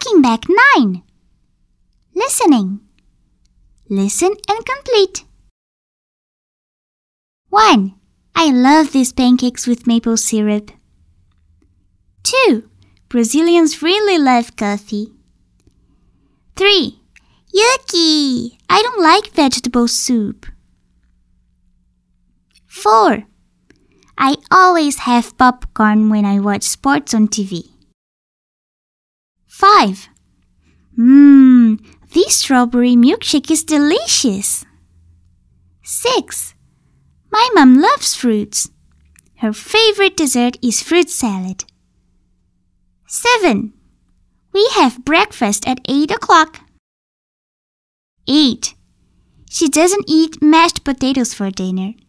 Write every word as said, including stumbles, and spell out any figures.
Talking back nine. Listening. Listen and complete. one. I love these pancakes with maple syrup. two. Brazilians really love coffee. three. Yucky! I don't like vegetable soup. four. I always have popcorn when I watch sports on T V. five. Mmm, this strawberry milkshake is delicious. six. My mom loves fruits. Her favorite dessert is fruit salad. seven. We have breakfast at eight o'clock. eight. She doesn't eat mashed potatoes for dinner.